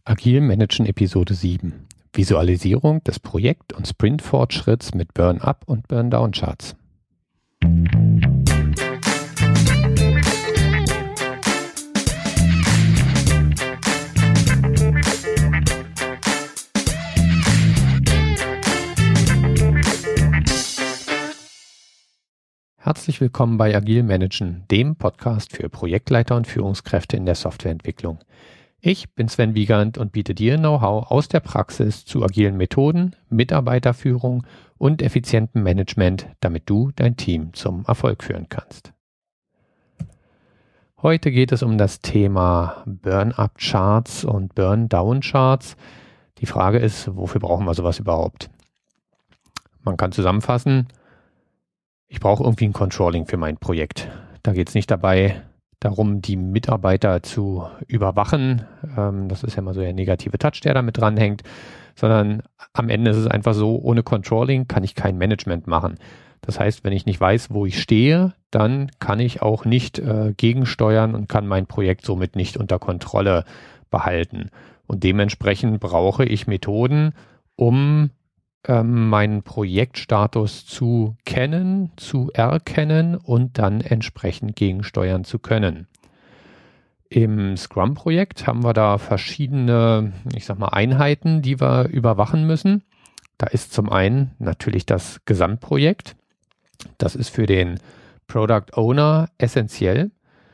Agil Managen Episode 7. Visualisierung des Projekt- und Sprint-Fortschritts mit Burn-Up und Burn-Down-Charts. Herzlich willkommen bei Agil Managen, dem Podcast für Projektleiter und Führungskräfte in der Softwareentwicklung. Ich bin Sven Wiegand und biete dir Know-how aus der Praxis zu agilen Methoden, Mitarbeiterführung und effizientem Management, damit du dein Team zum Erfolg führen kannst. Heute geht es um das Thema Burn-Up-Charts und Burn-Down-Charts. Die Frage ist, wofür brauchen wir sowas überhaupt? Man kann zusammenfassen, ich brauche irgendwie ein Controlling für mein Projekt. Da geht es nicht darum, die Mitarbeiter zu überwachen. Das ist ja immer so der negative Touch, der da mit dranhängt. Sondern am Ende ist es einfach so, ohne Controlling kann ich kein Management machen. Das heißt, wenn ich nicht weiß, wo ich stehe, dann kann ich auch nicht gegensteuern und kann mein Projekt somit nicht unter Kontrolle behalten. Und dementsprechend brauche ich Methoden, um meinen Projektstatus zu kennen, zu erkennen und dann entsprechend gegensteuern zu können. Im Scrum-Projekt haben wir da verschiedene, Einheiten, die wir überwachen müssen. Da ist zum einen natürlich das Gesamtprojekt. Das ist für den Product Owner essentiell.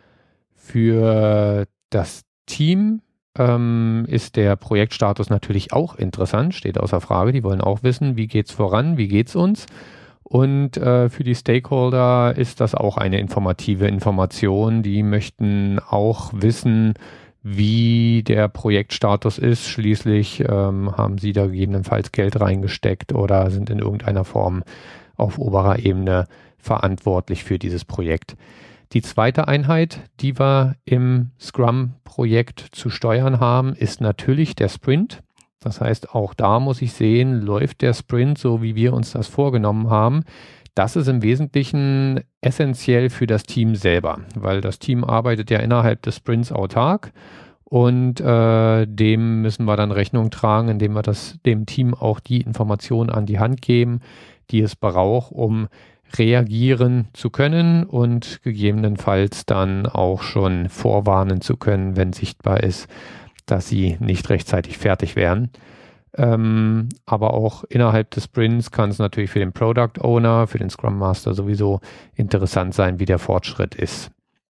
Für das Team ist der Projektstatus natürlich auch interessant, steht außer Frage. Die wollen auch wissen, wie geht's voran, wie geht's uns. Und für die Stakeholder ist das auch eine informative Information. Die möchten auch wissen, wie der Projektstatus ist. Schließlich haben sie da gegebenenfalls Geld reingesteckt oder sind in irgendeiner Form auf oberer Ebene verantwortlich für dieses Projekt. Die zweite Einheit, die wir im Scrum-Projekt zu steuern haben, ist natürlich der Sprint. Das heißt, auch da muss ich sehen, läuft der Sprint so, wie wir uns das vorgenommen haben. Das ist im Wesentlichen essentiell für das Team selber, weil das Team arbeitet ja innerhalb des Sprints autark und dem müssen wir dann Rechnung tragen, indem wir dem Team auch die Informationen an die Hand geben, die es braucht, um reagieren zu können und gegebenenfalls dann auch schon vorwarnen zu können, wenn sichtbar ist, dass sie nicht rechtzeitig fertig werden. Aber auch innerhalb des Sprints kann es natürlich für den Product Owner, für den Scrum Master sowieso interessant sein, wie der Fortschritt ist.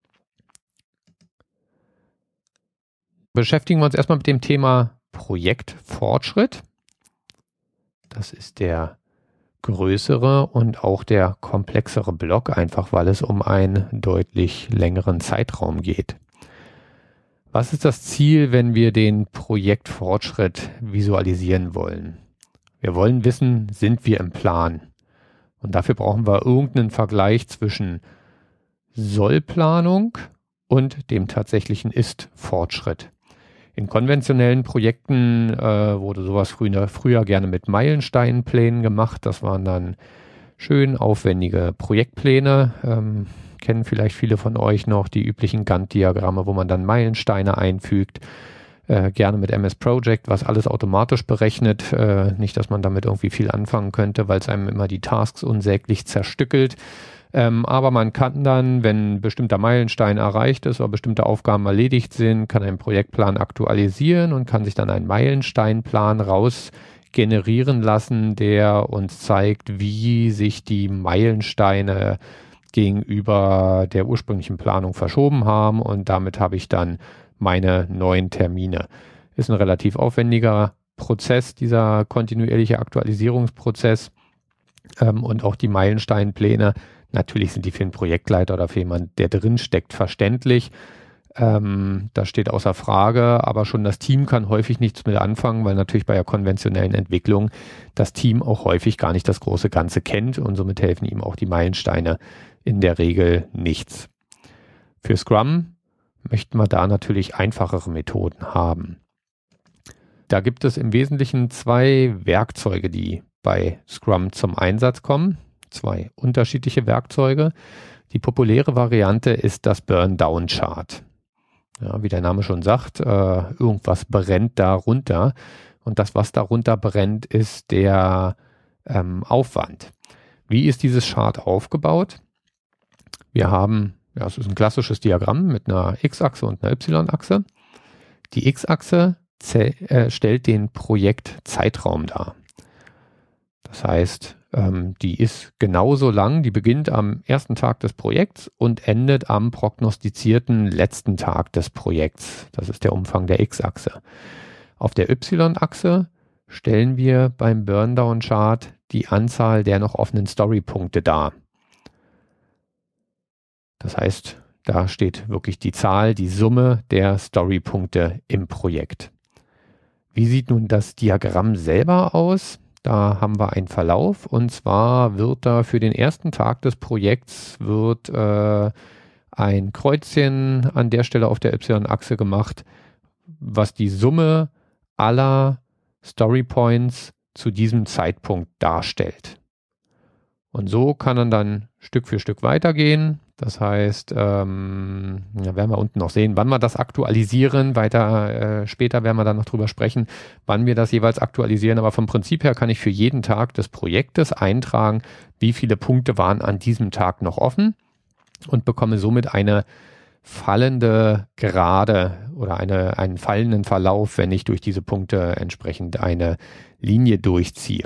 Beschäftigen wir uns erstmal mit dem Thema Projektfortschritt. Das ist der größere und auch der komplexere Block, einfach weil es um einen deutlich längeren Zeitraum geht. Was ist das Ziel, wenn wir den Projektfortschritt visualisieren wollen? Wir wollen wissen, sind wir im Plan? Und dafür brauchen wir irgendeinen Vergleich zwischen Sollplanung und dem tatsächlichen Ist-Fortschritt. In konventionellen Projekten wurde sowas früher gerne mit Meilensteinplänen gemacht. Das waren dann schön aufwendige Projektpläne. Kennen vielleicht viele von euch noch die üblichen Gantt-Diagramme, wo man dann Meilensteine einfügt. Gerne mit MS Project, was alles automatisch berechnet. Nicht, dass man damit irgendwie viel anfangen könnte, weil es einem immer die Tasks unsäglich zerstückelt. Aber man kann dann, wenn ein bestimmter Meilenstein erreicht ist oder bestimmte Aufgaben erledigt sind, kann einen Projektplan aktualisieren und kann sich dann einen Meilensteinplan raus generieren lassen, der uns zeigt, wie sich die Meilensteine gegenüber der ursprünglichen Planung verschoben haben, und damit habe ich dann meine neuen Termine. Ist ein relativ aufwendiger Prozess, dieser kontinuierliche Aktualisierungsprozess, und auch die Meilensteinpläne. Natürlich sind die für den Projektleiter oder für jemanden, der drin steckt, verständlich. Das steht außer Frage, aber schon das Team kann häufig nichts mit anfangen, weil natürlich bei der konventionellen Entwicklung das Team auch häufig gar nicht das große Ganze kennt, und somit helfen ihm auch die Meilensteine in der Regel nichts. Für Scrum möchten wir da natürlich einfachere Methoden haben. Da gibt es im Wesentlichen zwei Werkzeuge, die bei Scrum zum Einsatz kommen. Zwei unterschiedliche Werkzeuge. Die populäre Variante ist das Burn-Down-Chart. Ja, wie der Name schon sagt, irgendwas brennt darunter. Und das, was darunter brennt, ist der Aufwand. Wie ist dieses Chart aufgebaut? Wir haben, ja, es ist ein klassisches Diagramm mit einer X-Achse und einer Y-Achse. Die X-Achse stellt den Projektzeitraum dar. Das heißt, die ist genauso lang, die beginnt am ersten Tag des Projekts und endet am prognostizierten letzten Tag des Projekts. Das ist der Umfang der X-Achse. Auf der Y-Achse stellen wir beim Burndown-Chart die Anzahl der noch offenen Storypunkte dar. Das heißt, da steht wirklich die Zahl, die Summe der Storypunkte im Projekt. Wie sieht nun das Diagramm selber aus? Da haben wir einen Verlauf und zwar wird da für den ersten Tag des Projekts ein Kreuzchen an der Stelle auf der Y-Achse gemacht, was die Summe aller Storypoints zu diesem Zeitpunkt darstellt. Und so kann man dann Stück für Stück weitergehen. Das heißt, werden wir unten noch sehen, wann wir das aktualisieren. Später werden wir dann noch drüber sprechen, wann wir das jeweils aktualisieren. Aber vom Prinzip her kann ich für jeden Tag des Projektes eintragen, wie viele Punkte waren an diesem Tag noch offen und bekomme somit eine fallende Gerade oder einen fallenden Verlauf, wenn ich durch diese Punkte entsprechend eine Linie durchziehe.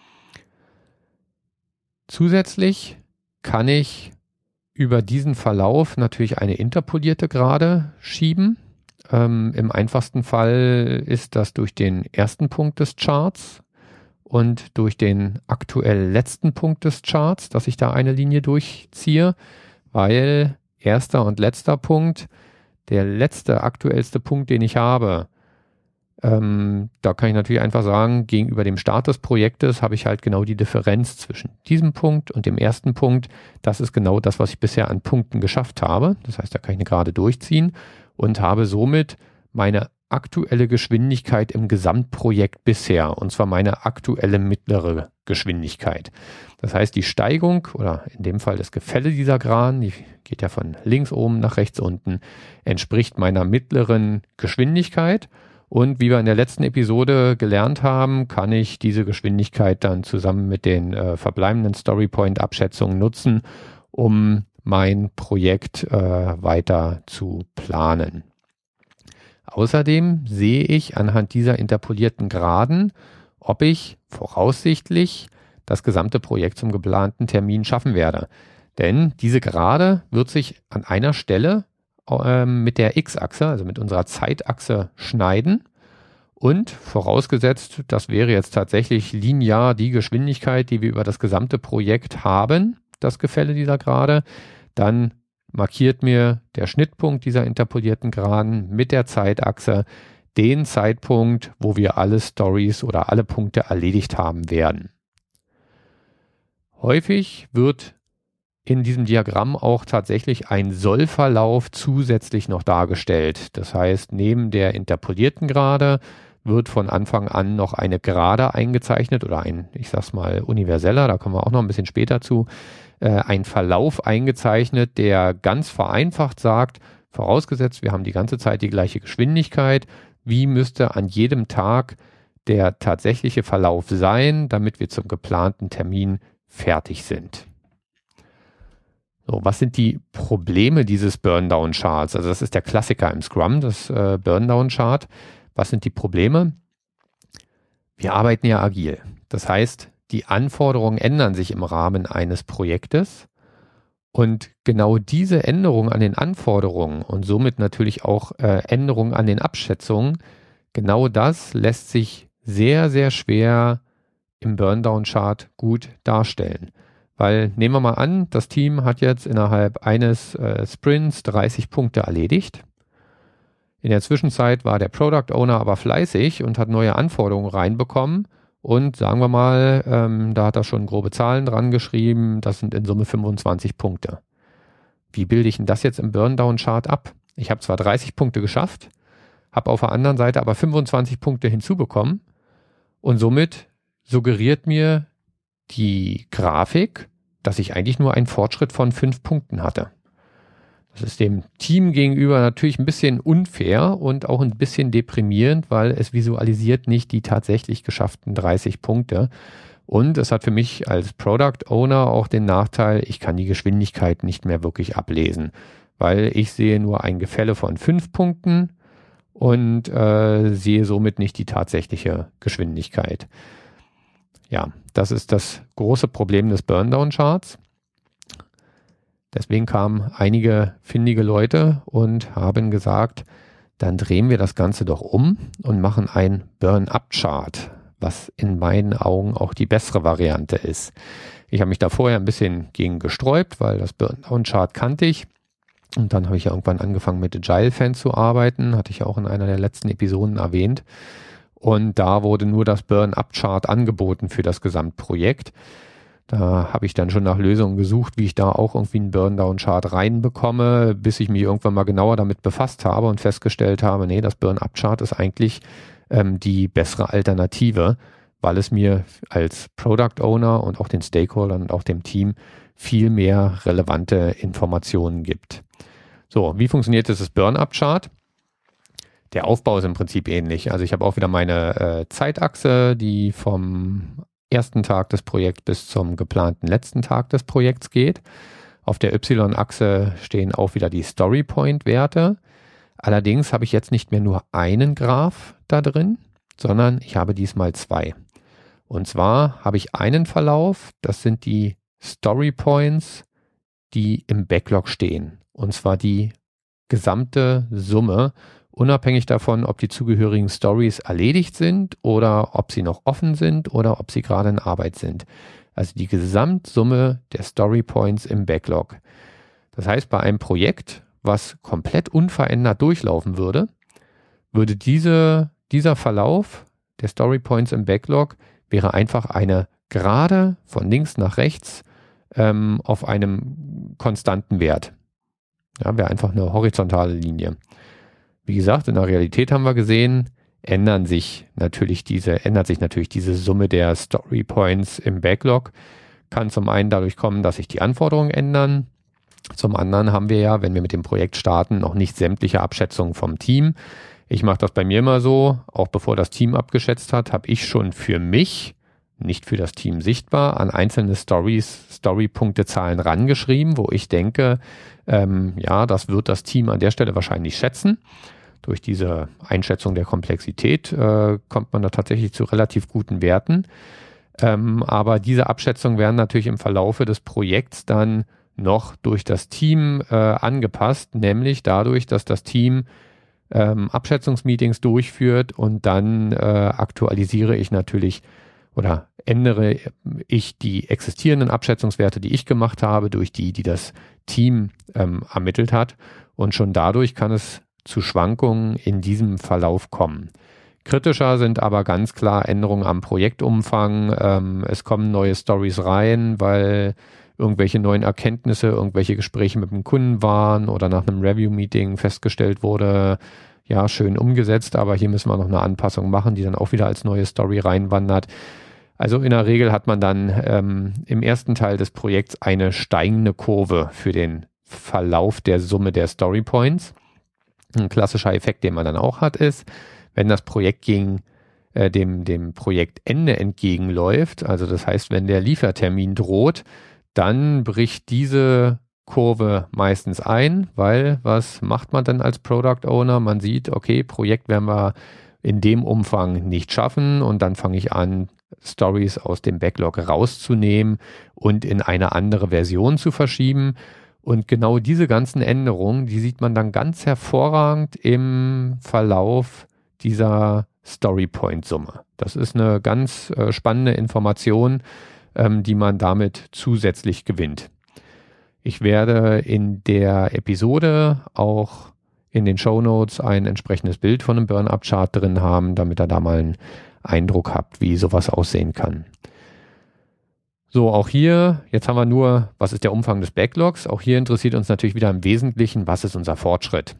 Zusätzlich kann ich über diesen Verlauf natürlich eine interpolierte Gerade schieben. Im einfachsten Fall ist das durch den ersten Punkt des Charts und durch den aktuell letzten Punkt des Charts, dass ich da eine Linie durchziehe, weil erster und letzter Punkt, der letzte aktuellste Punkt, den ich habe, da kann ich natürlich einfach sagen, gegenüber dem Start des Projektes habe ich halt genau die Differenz zwischen diesem Punkt und dem ersten Punkt. Das ist genau das, was ich bisher an Punkten geschafft habe. Das heißt, da kann ich eine Gerade durchziehen und habe somit meine aktuelle Geschwindigkeit im Gesamtprojekt bisher, und zwar meine aktuelle mittlere Geschwindigkeit. Das heißt, die Steigung oder in dem Fall das Gefälle dieser Geraden, die geht ja von links oben nach rechts unten, entspricht meiner mittleren Geschwindigkeit. Und wie wir in der letzten Episode gelernt haben, kann ich diese Geschwindigkeit dann zusammen mit den verbleibenden Storypoint-Abschätzungen nutzen, um mein Projekt weiter zu planen. Außerdem sehe ich anhand dieser interpolierten Geraden, ob ich voraussichtlich das gesamte Projekt zum geplanten Termin schaffen werde. Denn diese Gerade wird sich an einer Stelle mit der X-Achse, also mit unserer Zeitachse schneiden und vorausgesetzt, das wäre jetzt tatsächlich linear die Geschwindigkeit, die wir über das gesamte Projekt haben, das Gefälle dieser Gerade, dann markiert mir der Schnittpunkt dieser interpolierten Geraden mit der Zeitachse den Zeitpunkt, wo wir alle Stories oder alle Punkte erledigt haben werden. Häufig wird in diesem Diagramm auch tatsächlich ein Sollverlauf zusätzlich noch dargestellt. Das heißt, neben der interpolierten Gerade wird von Anfang an noch eine Gerade eingezeichnet oder ein, ich sag's mal, universeller, da kommen wir auch noch ein bisschen später zu, ein Verlauf eingezeichnet, der ganz vereinfacht sagt, vorausgesetzt, wir haben die ganze Zeit die gleiche Geschwindigkeit, wie müsste an jedem Tag der tatsächliche Verlauf sein, damit wir zum geplanten Termin fertig sind. So, was sind die Probleme dieses Burndown-Charts? Also das ist der Klassiker im Scrum, das Burndown-Chart. Was sind die Probleme? Wir arbeiten ja agil. Das heißt, die Anforderungen ändern sich im Rahmen eines Projektes und genau diese Änderungen an den Anforderungen und somit natürlich auch Änderungen an den Abschätzungen, genau das lässt sich sehr, sehr schwer im Burndown-Chart gut darstellen. Weil nehmen wir mal an, das Team hat jetzt innerhalb eines Sprints 30 Punkte erledigt. In der Zwischenzeit war der Product Owner aber fleißig und hat neue Anforderungen reinbekommen und sagen wir mal, da hat er schon grobe Zahlen dran geschrieben, das sind in Summe 25 Punkte. Wie bilde ich denn das jetzt im Burndown-Chart ab? Ich habe zwar 30 Punkte geschafft, habe auf der anderen Seite aber 25 Punkte hinzubekommen und somit suggeriert mir die Grafik, dass ich eigentlich nur einen Fortschritt von 5 Punkten hatte. Das ist dem Team gegenüber natürlich ein bisschen unfair und auch ein bisschen deprimierend, weil es visualisiert nicht die tatsächlich geschafften 30 Punkte. Und es hat für mich als Product Owner auch den Nachteil, ich kann die Geschwindigkeit nicht mehr wirklich ablesen, weil ich sehe nur ein Gefälle von 5 Punkten und sehe somit nicht die tatsächliche Geschwindigkeit. Ja, das ist das große Problem des Burndown-Charts. Deswegen kamen einige findige Leute und haben gesagt, dann drehen wir das Ganze doch um und machen ein Burn-Up-Chart, was in meinen Augen auch die bessere Variante ist. Ich habe mich da vorher ein bisschen gegen gesträubt, weil das Burn-Down-Chart kannte ich. Und dann habe ich ja irgendwann angefangen mit Agile-Fan zu arbeiten, hatte ich ja auch in einer der letzten Episoden erwähnt. Und da wurde nur das Burn-Up-Chart angeboten für das Gesamtprojekt. Da habe ich dann schon nach Lösungen gesucht, wie ich da auch irgendwie einen Burn-Down-Chart reinbekomme, bis ich mich irgendwann mal genauer damit befasst habe und festgestellt habe, nee, das Burn-Up-Chart ist eigentlich die bessere Alternative, weil es mir als Product Owner und auch den Stakeholdern und auch dem Team viel mehr relevante Informationen gibt. So, wie funktioniert das Burn-Up-Chart? Der Aufbau ist im Prinzip ähnlich. Also ich habe auch wieder meine Zeitachse, die vom ersten Tag des Projekts bis zum geplanten letzten Tag des Projekts geht. Auf der Y-Achse stehen auch wieder die Story-Point-Werte. Allerdings habe ich jetzt nicht mehr nur einen Graph da drin, sondern ich habe diesmal 2. Und zwar habe ich einen Verlauf, das sind die Story-Points, die im Backlog stehen. Und zwar die gesamte Summe, unabhängig davon, ob die zugehörigen Stories erledigt sind oder ob sie noch offen sind oder ob sie gerade in Arbeit sind. Also die Gesamtsumme der Story Points im Backlog. Das heißt, bei einem Projekt, was komplett unverändert durchlaufen würde, würde dieser Verlauf der Story Points im Backlog wäre einfach eine Gerade von links nach rechts auf einem konstanten Wert. Ja, wäre einfach eine horizontale Linie. Wie gesagt, in der Realität haben wir gesehen, ändert sich natürlich diese Summe der Story Points im Backlog. Kann zum einen dadurch kommen, dass sich die Anforderungen ändern. Zum anderen haben wir ja, wenn wir mit dem Projekt starten, noch nicht sämtliche Abschätzungen vom Team. Ich mache das bei mir immer so, auch bevor das Team abgeschätzt hat, habe ich schon für mich, nicht für das Team sichtbar, an einzelne Story-Punktezahlen rangeschrieben, wo ich denke, das wird das Team an der Stelle wahrscheinlich schätzen. Durch diese Einschätzung der Komplexität kommt man da tatsächlich zu relativ guten Werten. Aber diese Abschätzungen werden natürlich im Verlaufe des Projekts dann noch durch das Team angepasst, nämlich dadurch, dass das Team Abschätzungsmeetings durchführt und dann aktualisiere ich natürlich oder ändere ich die existierenden Abschätzungswerte, die ich gemacht habe, durch die das Team ermittelt hat. Und schon dadurch kann es zu Schwankungen in diesem Verlauf kommen. Kritischer sind aber ganz klar Änderungen am Projektumfang. Es kommen neue Stories rein, weil irgendwelche neuen Erkenntnisse, irgendwelche Gespräche mit dem Kunden waren oder nach einem Review-Meeting festgestellt wurde, ja, schön umgesetzt, aber hier müssen wir noch eine Anpassung machen, die dann auch wieder als neue Story reinwandert. Also in der Regel hat man dann im ersten Teil des Projekts eine steigende Kurve für den Verlauf der Summe der Story Points. Ein klassischer Effekt, den man dann auch hat, ist, wenn das Projekt gegen dem Projektende entgegenläuft, also das heißt, wenn der Liefertermin droht, dann bricht diese Kurve meistens ein, weil was macht man dann als Product Owner? Man sieht, okay, Projekt werden wir in dem Umfang nicht schaffen und dann fange ich an, Stories aus dem Backlog rauszunehmen und in eine andere Version zu verschieben. Und genau diese ganzen Änderungen, die sieht man dann ganz hervorragend im Verlauf dieser Story-Point-Summe. Das ist eine ganz spannende Information, die man damit zusätzlich gewinnt. Ich werde in der Episode auch in den Shownotes ein entsprechendes Bild von einem Burn-Up-Chart drin haben, damit ihr da mal einen Eindruck habt, wie sowas aussehen kann. So, auch hier, jetzt haben wir nur, was ist der Umfang des Backlogs? Auch hier interessiert uns natürlich wieder im Wesentlichen, was ist unser Fortschritt?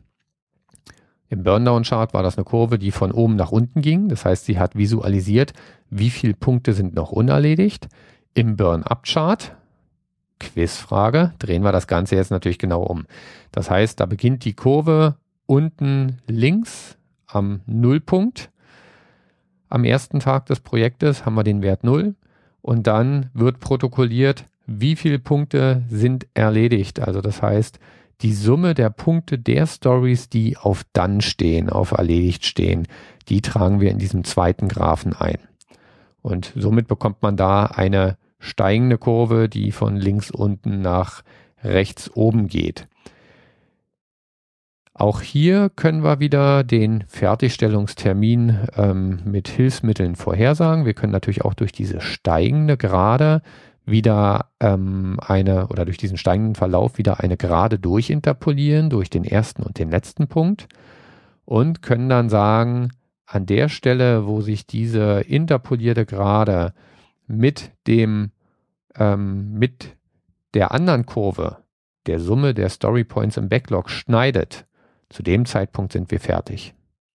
Im Burndown-Chart war das eine Kurve, die von oben nach unten ging. Das heißt, sie hat visualisiert, wie viele Punkte sind noch unerledigt. Im Burn-Up-Chart Quizfrage, drehen wir das Ganze jetzt natürlich genau um. Das heißt, da beginnt die Kurve unten links am Nullpunkt. Am ersten Tag des Projektes haben wir den Wert 0 und dann wird protokolliert, wie viele Punkte sind erledigt. Also das heißt, die Summe der Punkte der Stories, die auf Done stehen, auf erledigt stehen, die tragen wir in diesem zweiten Graphen ein. Und somit bekommt man da eine steigende Kurve, die von links unten nach rechts oben geht. Auch hier können wir wieder den Fertigstellungstermin mit Hilfsmitteln vorhersagen. Wir können natürlich auch durch diese steigende Gerade wieder durch diesen steigenden Verlauf wieder eine Gerade durchinterpolieren durch den ersten und den letzten Punkt und können dann sagen, an der Stelle, wo sich diese interpolierte Gerade mit der anderen Kurve, der Summe der Story Points im Backlog schneidet, zu dem Zeitpunkt sind wir fertig.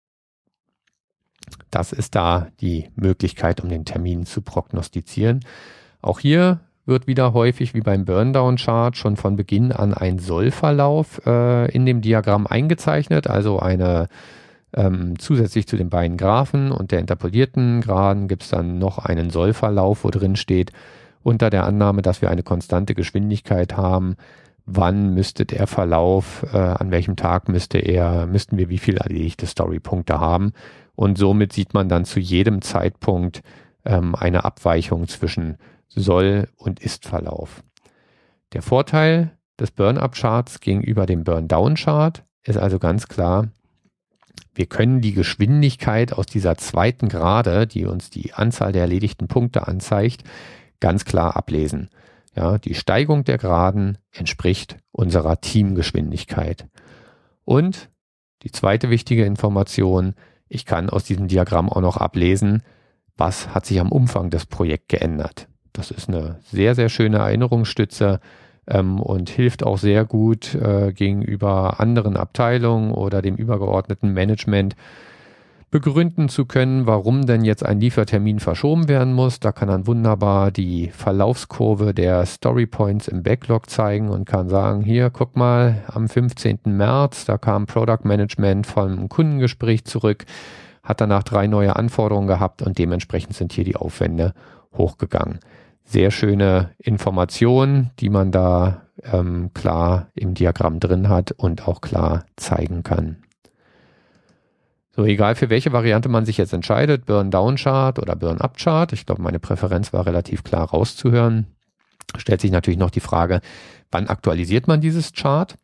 Das ist da die Möglichkeit, um den Termin zu prognostizieren. Auch hier wird wieder häufig wie beim Burndown-Chart schon von Beginn an ein Sollverlauf in dem Diagramm eingezeichnet, also zusätzlich zu den beiden Graphen und der interpolierten Geraden gibt es dann noch einen Sollverlauf, wo drin steht, unter der Annahme, dass wir eine konstante Geschwindigkeit haben, wann müsste der Verlauf, an welchem Tag müssten wir wie viele erledigte Storypunkte haben. Und somit sieht man dann zu jedem Zeitpunkt eine Abweichung zwischen Soll- und Ist-Verlauf. Der Vorteil des Burn-Up-Charts gegenüber dem Burn-Down-Chart ist also ganz klar, wir können die Geschwindigkeit aus dieser zweiten Gerade, die uns die Anzahl der erledigten Punkte anzeigt, ganz klar ablesen. Ja, die Steigung der Geraden entspricht unserer Teamgeschwindigkeit. Und die zweite wichtige Information, ich kann aus diesem Diagramm auch noch ablesen, was hat sich am Umfang des Projekts geändert. Das ist eine sehr, sehr schöne Erinnerungsstütze und hilft auch sehr gut gegenüber anderen Abteilungen oder dem übergeordneten Management begründen zu können, warum denn jetzt ein Liefertermin verschoben werden muss. Da kann dann wunderbar die Verlaufskurve der Storypoints im Backlog zeigen und kann sagen, hier, guck mal, am 15. März, da kam Product Management vom Kundengespräch zurück, hat danach 3 neue Anforderungen gehabt und dementsprechend sind hier die Aufwände hochgegangen. Sehr schöne Informationen, die man da klar im Diagramm drin hat und auch klar zeigen kann. So, egal für welche Variante man sich jetzt entscheidet, Burn-Down-Chart oder Burn-Up-Chart, ich glaube, meine Präferenz war relativ klar rauszuhören, stellt sich natürlich noch die Frage, wann aktualisiert man dieses Chart?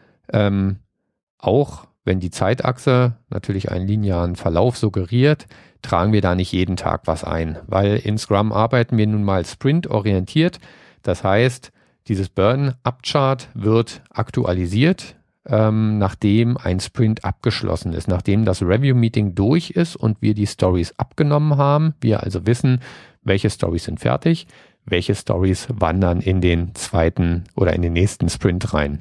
Auch wenn die Zeitachse natürlich einen linearen Verlauf suggeriert, tragen wir da nicht jeden Tag was ein, weil in Scrum arbeiten wir nun mal sprintorientiert. Das heißt, dieses Burn-Up-Chart wird aktualisiert, nachdem ein Sprint abgeschlossen ist, nachdem das Review-Meeting durch ist und wir die Stories abgenommen haben. Wir also wissen, welche Stories sind fertig, welche Stories wandern in den zweiten oder in den nächsten Sprint rein.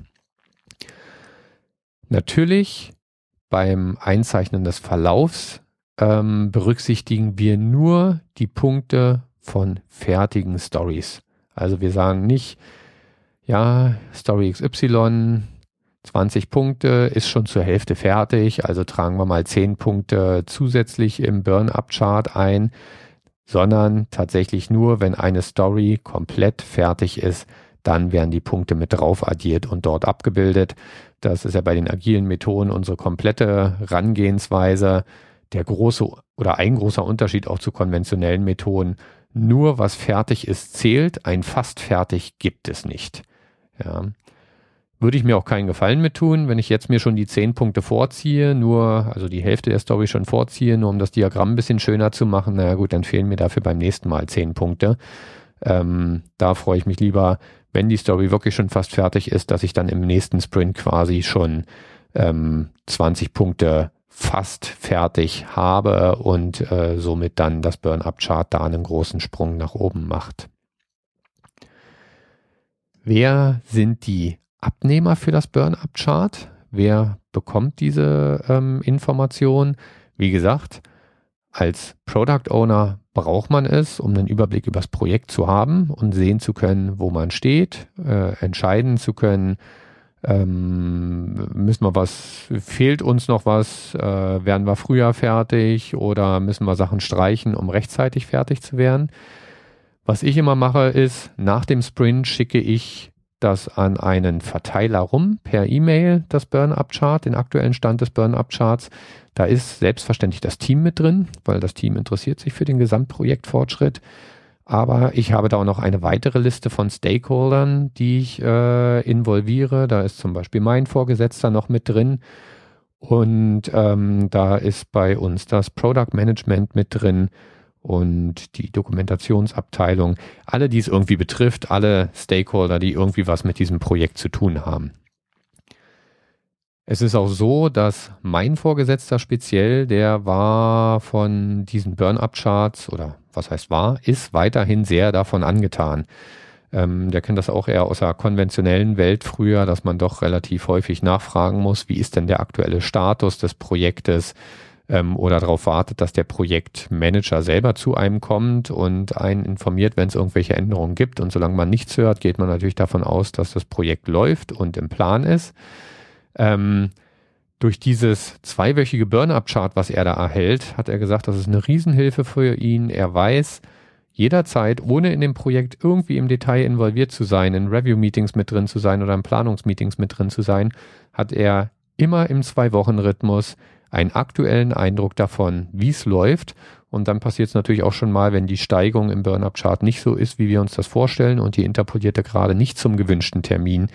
Natürlich beim Einzeichnen des Verlaufs berücksichtigen wir nur die Punkte von fertigen Stories. Also wir sagen nicht, ja, Story XY, 20 Punkte, ist schon zur Hälfte fertig, also tragen wir mal 10 Punkte zusätzlich im Burn-Up-Chart ein, sondern tatsächlich nur, wenn eine Story komplett fertig ist, dann werden die Punkte mit drauf addiert und dort abgebildet. Das ist ja bei den agilen Methoden unsere komplette Herangehensweise. Ein großer Unterschied auch zu konventionellen Methoden. Nur was fertig ist, zählt. Ein fast fertig gibt es nicht. Ja. Würde ich mir auch keinen Gefallen mit tun, wenn ich jetzt mir schon die 10 Punkte vorziehe, also die Hälfte der Story schon vorziehe, nur um das Diagramm ein bisschen schöner zu machen. Na gut, dann fehlen mir dafür beim nächsten Mal 10 Punkte. Da freue ich mich lieber, wenn die Story wirklich schon fast fertig ist, dass ich dann im nächsten Sprint quasi schon 20 Punkte fast fertig habe und somit dann das Burn-Up-Chart da einen großen Sprung nach oben macht. Wer sind die Abnehmer für das Burn-Up-Chart? Wer bekommt diese Information? Wie gesagt, Als Product Owner braucht man es, um einen Überblick über das Projekt zu haben und sehen zu können, wo man steht, entscheiden zu können, fehlt uns noch was, werden wir früher fertig oder müssen wir Sachen streichen, um rechtzeitig fertig zu werden. Was ich immer mache ist, nach dem Sprint schicke ich das an einen Verteiler rum per E-Mail, das Burn-Up-Chart, den aktuellen Stand des Burn-Up-Charts. Da ist selbstverständlich das Team mit drin, weil das Team interessiert sich für den Gesamtprojektfortschritt. Aber ich habe da auch noch eine weitere Liste von Stakeholdern, die ich involviere. Da ist zum Beispiel mein Vorgesetzter noch mit drin. Und da ist bei uns das Product Management mit drin und die Dokumentationsabteilung. Alle, die es irgendwie betrifft, alle Stakeholder, die irgendwie was mit diesem Projekt zu tun haben. Es ist auch so, dass mein Vorgesetzter speziell, der war von diesen Burn-Up-Charts oder was heißt war, ist weiterhin sehr davon angetan. Der kennt das auch eher aus der konventionellen Welt früher, dass man doch relativ häufig nachfragen muss, wie ist denn der aktuelle Status des Projektes oder darauf wartet, dass der Projektmanager selber zu einem kommt und einen informiert, wenn es irgendwelche Änderungen gibt. Und solange man nichts hört, geht man natürlich davon aus, dass das Projekt läuft und im Plan ist. Durch dieses zweiwöchige Burn-Up-Chart, was er da erhält, hat er gesagt, das ist eine Riesenhilfe für ihn. Er weiß jederzeit, ohne in dem Projekt irgendwie im Detail involviert zu sein, in Review-Meetings mit drin zu sein oder in Planungsmeetings mit drin zu sein, hat er immer im 2-Wochen-Rhythmus einen aktuellen Eindruck davon, wie es läuft. Und dann passiert es natürlich auch schon mal, wenn die Steigung im Burn-Up-Chart nicht so ist, wie wir uns das vorstellen und die interpolierte gerade nicht zum gewünschten Termin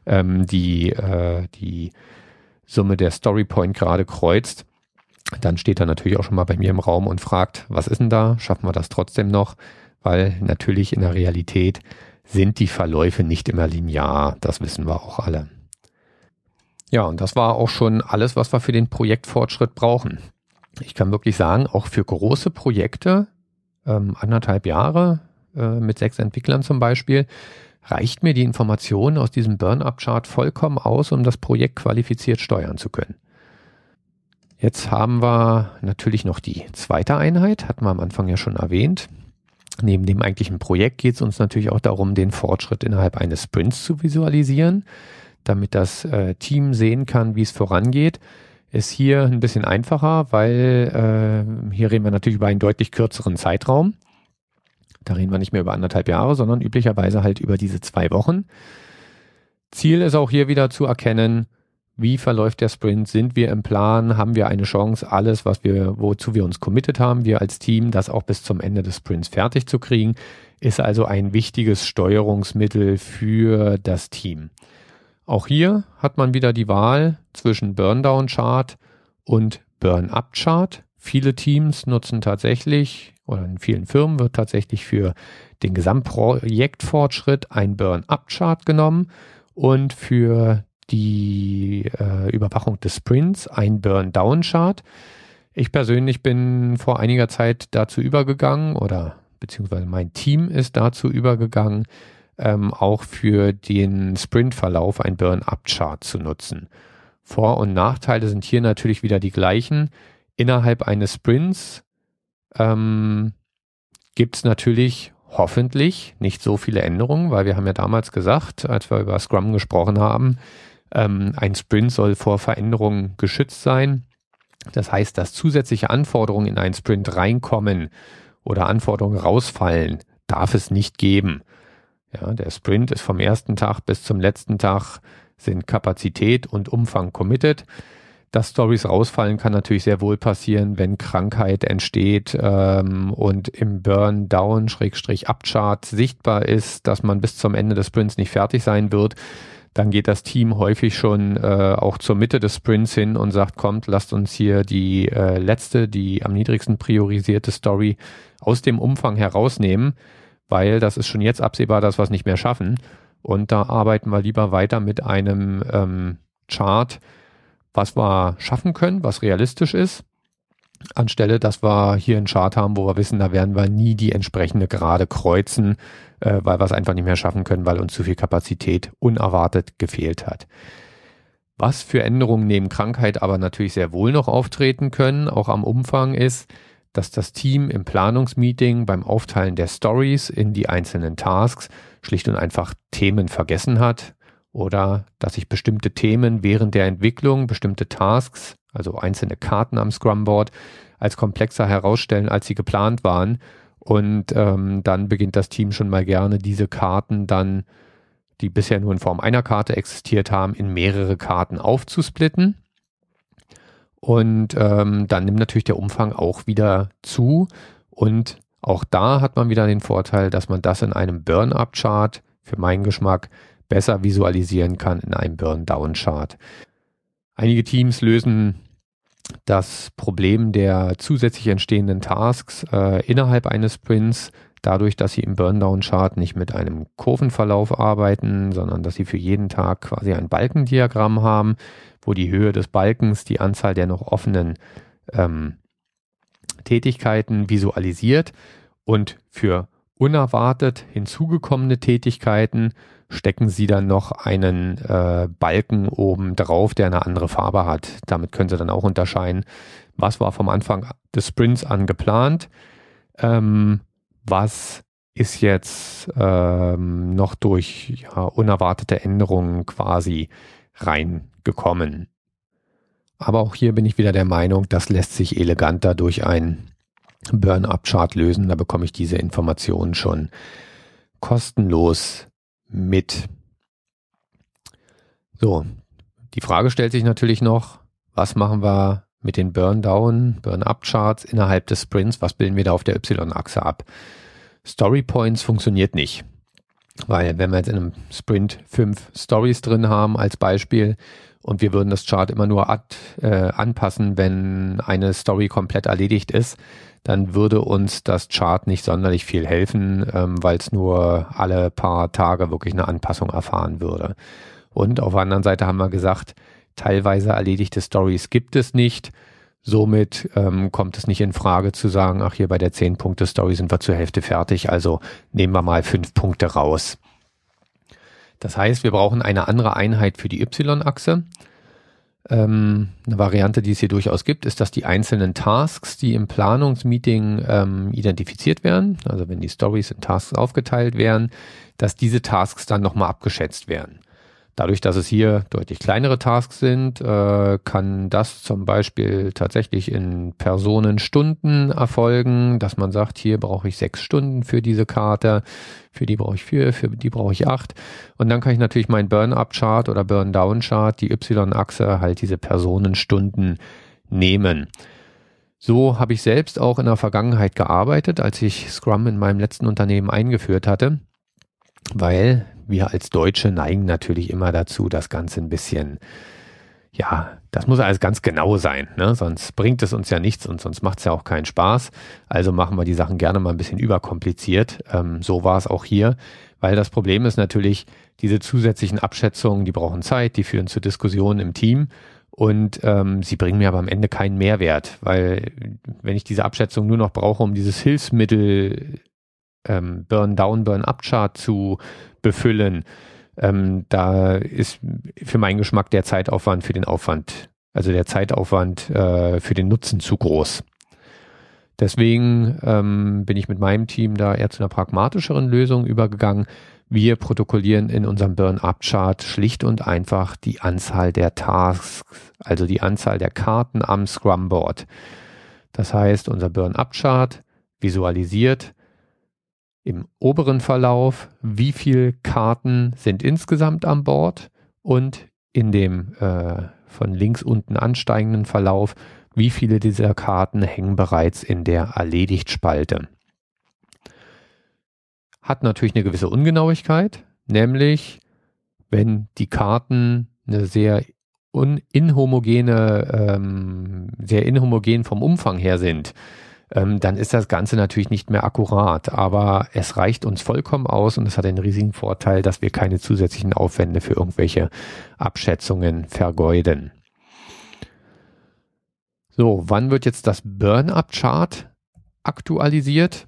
die Summe der Storypoint gerade kreuzt, dann steht er natürlich auch schon mal bei mir im Raum und fragt, was ist denn da? Schaffen wir das trotzdem noch? Weil natürlich in der Realität sind die Verläufe nicht immer linear. Das wissen wir auch alle. Ja, und das war auch schon alles, was wir für den Projektfortschritt brauchen. Ich kann wirklich sagen, auch für große Projekte, 1,5 Jahre mit 6 Entwicklern zum Beispiel, reicht mir die Information aus diesem Burn-Up-Chart vollkommen aus, um das Projekt qualifiziert steuern zu können. Jetzt haben wir natürlich noch die zweite Einheit, hatten wir am Anfang ja schon erwähnt. Neben dem eigentlichen Projekt geht es uns natürlich auch darum, den Fortschritt innerhalb eines Sprints zu visualisieren, damit das Team sehen kann, wie es vorangeht. Ist hier ein bisschen einfacher, weil hier reden wir natürlich über einen deutlich kürzeren Zeitraum. Da reden wir nicht mehr über 1,5 Jahre, sondern üblicherweise halt über diese 2 Wochen. Ziel ist auch hier wieder zu erkennen, wie verläuft der Sprint, sind wir im Plan, haben wir eine Chance, alles, wozu wir uns committed haben, wir als Team, das auch bis zum Ende des Sprints fertig zu kriegen, ist also ein wichtiges Steuerungsmittel für das Team. Auch hier hat man wieder die Wahl zwischen Burn-Down-Chart und Burn-Up-Chart. Viele Teams nutzen tatsächlich, oder in vielen Firmen wird tatsächlich für den Gesamtprojektfortschritt ein Burn-Up-Chart genommen und für die Überwachung des Sprints ein Burn-Down-Chart. Ich persönlich bin vor einiger Zeit dazu übergegangen oder beziehungsweise mein Team ist dazu übergegangen, auch für den Sprintverlauf ein Burn-Up-Chart zu nutzen. Vor- und Nachteile sind hier natürlich wieder die gleichen. Innerhalb eines Sprints gibt es natürlich hoffentlich nicht so viele Änderungen, weil wir haben ja damals gesagt, als wir über Scrum gesprochen haben, ein Sprint soll vor Veränderungen geschützt sein. Das heißt, dass zusätzliche Anforderungen in einen Sprint reinkommen oder Anforderungen rausfallen, darf es nicht geben. Ja, der Sprint ist vom ersten Tag bis zum letzten Tag sind Kapazität und Umfang committed. Dass Stories rausfallen, kann natürlich sehr wohl passieren, wenn Krankheit entsteht und im Burn-Down-Up-Chart sichtbar ist, dass man bis zum Ende des Sprints nicht fertig sein wird. Dann geht das Team häufig schon auch zur Mitte des Sprints hin und sagt, kommt, lasst uns hier die die am niedrigsten priorisierte Story aus dem Umfang herausnehmen, weil das ist schon jetzt absehbar, dass wir es nicht mehr schaffen. Und da arbeiten wir lieber weiter mit einem Chart, was wir schaffen können, was realistisch ist, anstelle, dass wir hier einen Chart haben, wo wir wissen, da werden wir nie die entsprechende Gerade kreuzen, weil wir es einfach nicht mehr schaffen können, weil uns zu viel Kapazität unerwartet gefehlt hat. Was für Änderungen neben Krankheit aber natürlich sehr wohl noch auftreten können, auch am Umfang ist, dass das Team im Planungsmeeting beim Aufteilen der Stories in die einzelnen Tasks schlicht und einfach Themen vergessen hat oder dass sich bestimmte Themen während der Entwicklung, bestimmte Tasks, also einzelne Karten am Scrum-Board, als komplexer herausstellen, als sie geplant waren. Und dann beginnt das Team schon mal gerne, diese Karten dann, die bisher nur in Form einer Karte existiert haben, in mehrere Karten aufzusplitten. Und dann nimmt natürlich der Umfang auch wieder zu. Und auch da hat man wieder den Vorteil, dass man das in einem Burn-Up-Chart für meinen Geschmack besser visualisieren kann in einem Burn-Down-Chart. Einige Teams lösen das Problem der zusätzlich entstehenden Tasks innerhalb eines Sprints dadurch, dass sie im Burn-Down-Chart nicht mit einem Kurvenverlauf arbeiten, sondern dass sie für jeden Tag quasi ein Balkendiagramm haben, wo die Höhe des Balkens die Anzahl der noch offenen Tätigkeiten visualisiert und für unerwartet hinzugekommene Tätigkeiten stecken sie dann noch einen Balken oben drauf, der eine andere Farbe hat. Damit können sie dann auch unterscheiden, was war vom Anfang des Sprints an geplant, was ist jetzt noch durch unerwartete Änderungen quasi reingekommen. Aber auch hier bin ich wieder der Meinung, das lässt sich eleganter durch ein Burn-Up-Chart lösen. Da bekomme ich diese Informationen schon kostenlos mit. So, die Frage stellt sich natürlich noch, was machen wir mit den Burn-Down, Burn-Up-Charts innerhalb des Sprints? Was bilden wir da auf der Y-Achse ab? Story Points funktioniert nicht, weil wenn wir jetzt in einem Sprint 5 Stories drin haben als Beispiel und wir würden das Chart immer nur anpassen, wenn eine Story komplett erledigt ist, dann würde uns das Chart nicht sonderlich viel helfen, weil es nur alle paar Tage wirklich eine Anpassung erfahren würde. Und auf der anderen Seite haben wir gesagt, teilweise erledigte Stories gibt es nicht. Somit kommt es nicht in Frage zu sagen, ach hier bei der 10-Punkte-Story sind wir zur Hälfte fertig, also nehmen wir mal 5 Punkte raus. Das heißt, wir brauchen eine andere Einheit für die Y-Achse. Eine Variante, die es hier durchaus gibt, ist, dass die einzelnen Tasks, die im Planungsmeeting identifiziert werden, also wenn die Stories in Tasks aufgeteilt werden, dass diese Tasks dann nochmal abgeschätzt werden. Dadurch, dass es hier deutlich kleinere Tasks sind, kann das zum Beispiel tatsächlich in Personenstunden erfolgen, dass man sagt, hier brauche ich 6 Stunden für diese Karte, für die brauche ich 4, für die brauche ich 8. Und dann kann ich natürlich mein Burn-Up-Chart oder Burn-Down-Chart, die Y-Achse, halt diese Personenstunden nehmen. So habe ich selbst auch in der Vergangenheit gearbeitet, als ich Scrum in meinem letzten Unternehmen eingeführt hatte, weil wir als Deutsche neigen natürlich immer dazu, das Ganze ein bisschen, ja, das muss alles ganz genau sein, ne? Sonst bringt es uns ja nichts und sonst macht es ja auch keinen Spaß. Also machen wir die Sachen gerne mal ein bisschen überkompliziert. So war es auch hier, weil das Problem ist natürlich, diese zusätzlichen Abschätzungen, die brauchen Zeit, die führen zu Diskussionen im Team und sie bringen mir aber am Ende keinen Mehrwert, weil wenn ich diese Abschätzung nur noch brauche, um dieses Hilfsmittel Burn-Down, Burn-Up-Chart zu befüllen, da ist für meinen Geschmack der Zeitaufwand für den Aufwand, also der Zeitaufwand für den Nutzen zu groß. Deswegen bin ich mit meinem Team da eher zu einer pragmatischeren Lösung übergegangen. Wir protokollieren in unserem Burn-Up-Chart schlicht und einfach die Anzahl der Tasks, also die Anzahl der Karten am Scrum-Board. Das heißt, unser Burn-Up-Chart visualisiert im oberen Verlauf, wie viele Karten sind insgesamt an Bord und in dem von links unten ansteigenden Verlauf, wie viele dieser Karten hängen bereits in der Erledigt-Spalte. Hat natürlich eine gewisse Ungenauigkeit, nämlich wenn die Karten eine sehr inhomogen vom Umfang her sind, dann ist das Ganze natürlich nicht mehr akkurat, aber es reicht uns vollkommen aus und es hat einen riesigen Vorteil, dass wir keine zusätzlichen Aufwände für irgendwelche Abschätzungen vergeuden. So, wann wird jetzt das Burn-Up-Chart aktualisiert?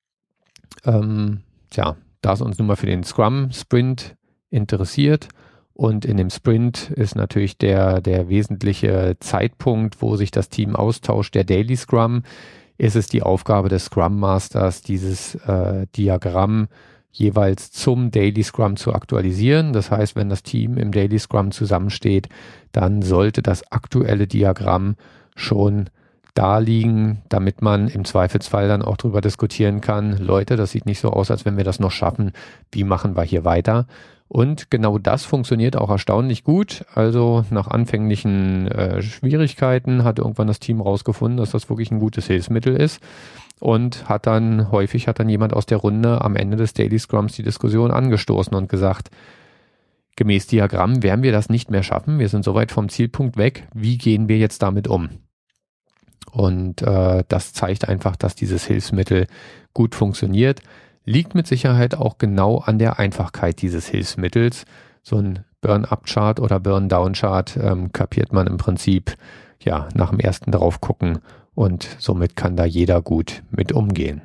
Da es uns nun mal für den Scrum-Sprint interessiert und in dem Sprint ist natürlich der wesentliche Zeitpunkt, wo sich das Team austauscht, der Daily Scrum. ist es die Aufgabe des Scrum Masters, dieses Diagramm jeweils zum Daily Scrum zu aktualisieren. Das heißt, wenn das Team im Daily Scrum zusammensteht, dann sollte das aktuelle Diagramm schon da liegen, damit man im Zweifelsfall dann auch drüber diskutieren kann, Leute, das sieht nicht so aus, als wenn wir das noch schaffen, wie machen wir hier weiter? Und genau das funktioniert auch erstaunlich gut. Also nach anfänglichen Schwierigkeiten hat irgendwann das Team rausgefunden, dass das wirklich ein gutes Hilfsmittel ist und häufig hat dann jemand aus der Runde am Ende des Daily Scrums die Diskussion angestoßen und gesagt, gemäß Diagramm werden wir das nicht mehr schaffen, wir sind so weit vom Zielpunkt weg, wie gehen wir jetzt damit um? Und das zeigt einfach, dass dieses Hilfsmittel gut funktioniert. Liegt mit Sicherheit auch genau an der Einfachkeit dieses Hilfsmittels. So ein Burn-Up-Chart oder Burn-Down-Chart kapiert man im Prinzip ja nach dem ersten drauf gucken und somit kann da jeder gut mit umgehen.